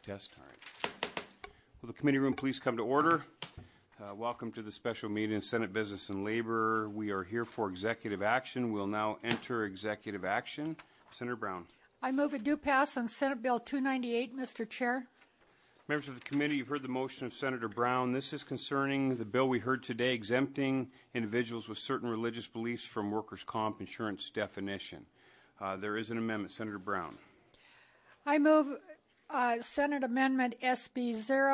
Test. All right. Will the committee room please come to order? Welcome to the special meeting of Senate Business and Labor. We are here for executive action. We'll now enter executive action. Senator Brown. I move it do pass on Senate Bill 298, Mr. Chair. Members of the committee, you've heard the motion of Senator Brown. This is concerning the bill we heard today, exempting individuals with certain religious beliefs from workers' comp insurance definition. There is an amendment. Senator Brown. I move Senate Amendment SB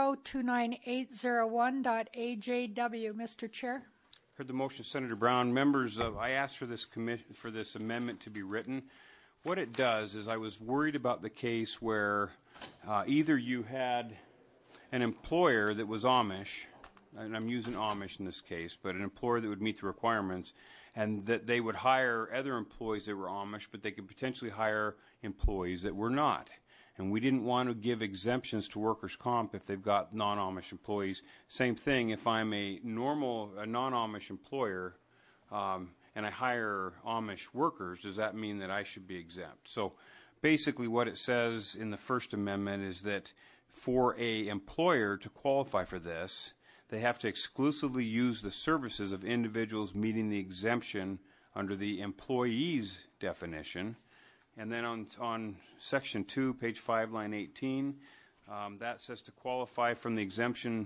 029-801.AJW, Mr. Chair. Heard the motion of Senator Brown. Members, I asked for this amendment to be written. What it does is I was worried about the case where either you had an employer that was Amish, and I'm using Amish in this case, but an employer that would meet the requirements, and that they would hire other employees that were Amish, but they could potentially hire employees that were not. And we didn't want to give exemptions to workers' comp if they've got non-Amish employees. Same thing if I'm a non-Amish employer, and I hire Amish workers, does that mean that I should be exempt? So basically what it says in the First Amendment is that for a employer to qualify for this, they have to exclusively use the services of individuals meeting the exemption under the employee's definition. And then on Section 2, page 5, line 18, that says to qualify from the exemption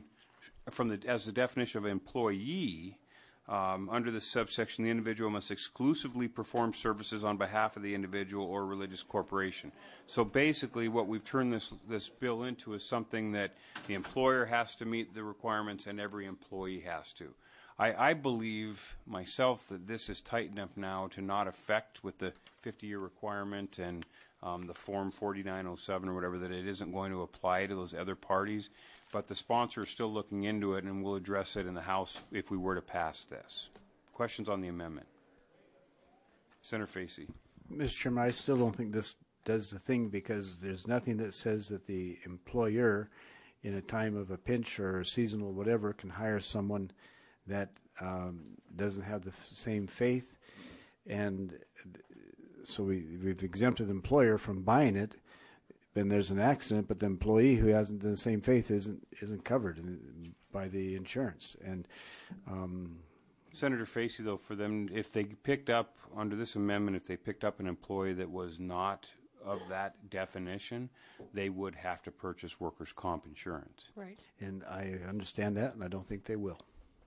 as the definition of employee. Under this subsection, the individual must exclusively perform services on behalf of the individual or religious corporation. So basically what we've turned this bill into is something that the employer has to meet the requirements and every employee has to. I believe myself that this is tight enough now to not affect with the 50-year requirement and the Form 4907 or whatever, that it isn't going to apply to those other parties. But the sponsor is still looking into it, and we'll address it in the House if we were to pass this. Questions on the amendment? Senator Facey. Mr. Chairman, I still don't think this does the thing, because there's nothing that says that the employer in a time of a pinch or seasonal whatever can hire someone that doesn't have the same faith. And so we've exempted the employer from buying it. Then there's an accident, but the employee who hasn't the same faith isn't covered by the insurance. And Senator Facey, though, for them, if they picked up under this amendment, if they picked up an employee that was not of that definition, they would have to purchase workers' comp insurance. Right. And I understand that, and I don't think they will.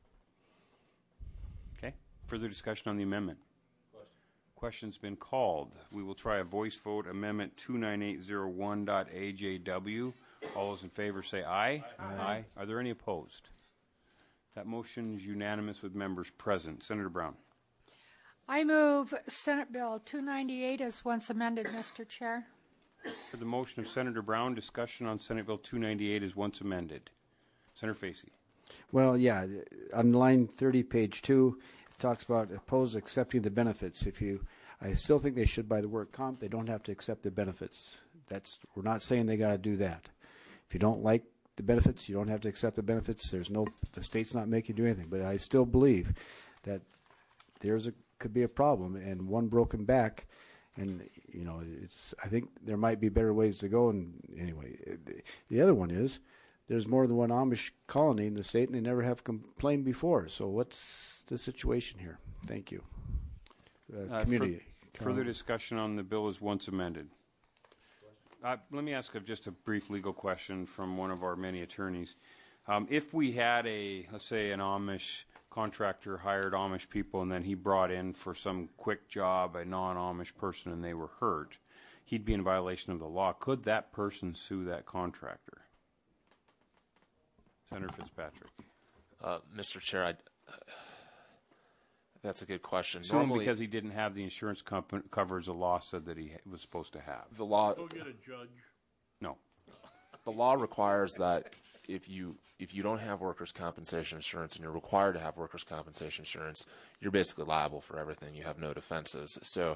Okay. Further discussion on the amendment? Question's been called. We will try a voice vote. Amendment 29801.AJW. All those in favor say aye. Aye. Are there any opposed? That motion is unanimous with members present. Senator Brown. I move Senate Bill 298 as once amended, Mr. Chair. For the motion of Senator Brown, discussion on Senate Bill 298 is once amended. Senator Facey. Well, yeah, on line 30, page 2, it talks about opposed accepting the benefits. I still think they should buy the work comp. They don't have to accept the benefits. We're not saying they got to do that. If you don't like the benefits, you don't have to accept the benefits. The state's not making you do anything. But I still believe that could be a problem, and one broken back, and I think there might be better ways to go. And anyway, the other one is, there's more than one Amish colony in the state, and they never have complained before. So what's the situation here? Thank you. Community. Further discussion on the bill is once amended. Let me ask just a brief legal question from one of our many attorneys. If we had let's say an Amish contractor hired Amish people, and then he brought in for some quick job a non-Amish person and they were hurt, he'd be in violation of the law. Could that person sue that contractor? Senator Fitzpatrick. Mr. Chair, that's a good question. Normally, because he didn't have the insurance coverage the law said that he was supposed to have. The law. Go get a judge. No. The law requires that if you don't have workers' compensation insurance and you're required to have workers' compensation insurance, you're basically liable for everything. You have no defenses. So,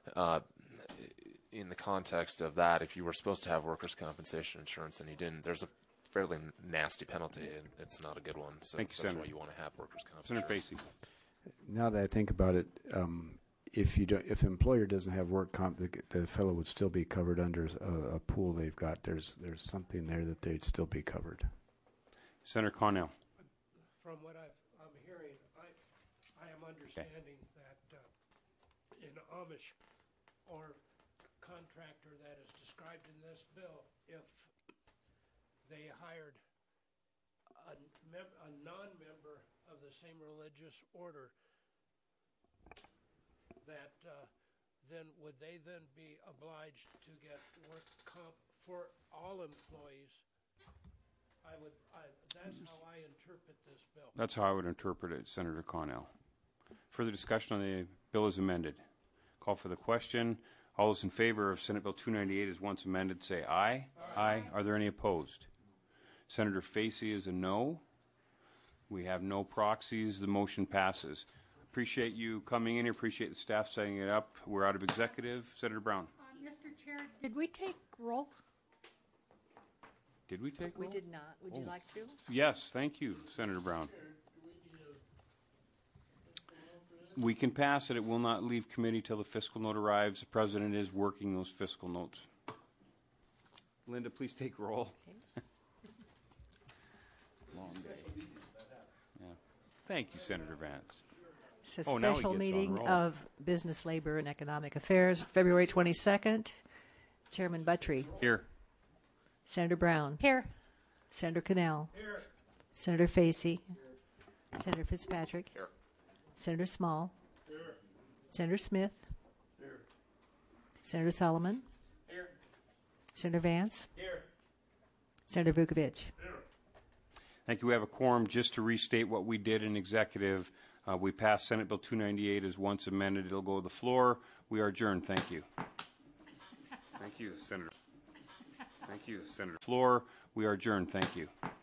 in the context of that, if you were supposed to have workers' compensation insurance and you didn't, there's a fairly nasty penalty, and it's not a good one. So Thank you, that's Senator. why you want to have workers' compensation. Senator Facey. Now that I think about it, if you don't, if the employer doesn't have work comp, the fellow would still be covered under a pool they've got. There's something there that they'd still be covered. Senator Connell. From what I'm hearing, I am understanding that in Amish or contractor that is described in this bill, if they hired a non-member of the same religious order, that then would they then be obliged to get work comp for all employees? That's how I interpret this bill. That's how I would interpret it, Senator Connell. Further discussion on the bill as amended. Call for the question. All those in favor of Senate Bill 298 as once amended say aye. Aye. Are there any opposed? Senator Facey is a no. We have no proxies. The motion passes. Appreciate you coming in here. Appreciate the staff setting it up. We're out of executive. Senator Brown. Mr. Chair, did we take roll? Did we take roll? We did not. Would you like to? Yes, thank you, Senator Brown. We can pass it. It will not leave committee till the fiscal note arrives. The president is working those fiscal notes. Linda, please take roll. Okay. Long day. Yeah. Thank you, Senator Vance. It's a Oh, now he special gets on meeting roll. of Business, Labor, and Economic Affairs, February 22nd. Chairman Buttry, Here. Senator Brown, Here. Senator Cannell, Senator Facey, Senator Fitzpatrick, Here. Senator Small, Senator Smith, Senator Solomon, Senator Vance, Senator Vukovic. Thank you. We have a quorum. Just to restate what we did in executive, we passed Senate Bill 298 as once amended. It'll go to the floor. We are adjourned. Thank you. Thank you, Senator. Thank you, Senator. Floor. We are adjourned. Thank you.